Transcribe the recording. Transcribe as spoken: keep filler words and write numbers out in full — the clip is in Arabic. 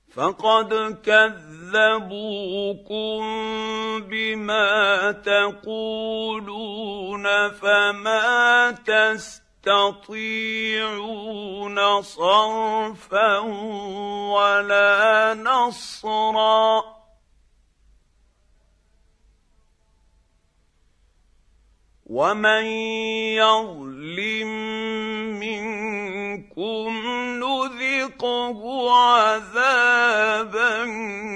فقد كذبوكم بما تقولون فما تستطيعون صرفا ولا نصرا ومن يظلم منكم نذقه عذابا